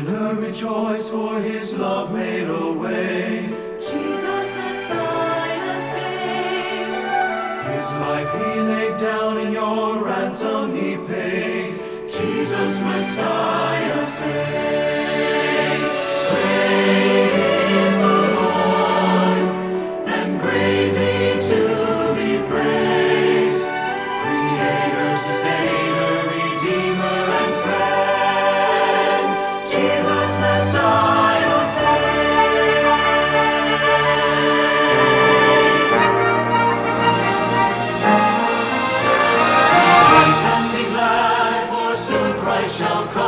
Sinner rejoice, for his love made a way. Jesus Messiah saves. His life he laid down, and your ransom he paid. Jesus Messiah saves. Great is the Lord, and greatly to be praised. Creator, sustainer, redeemer, and friend. Jesus Messiah saves. Rejoice and be glad, for soon Christ shall come.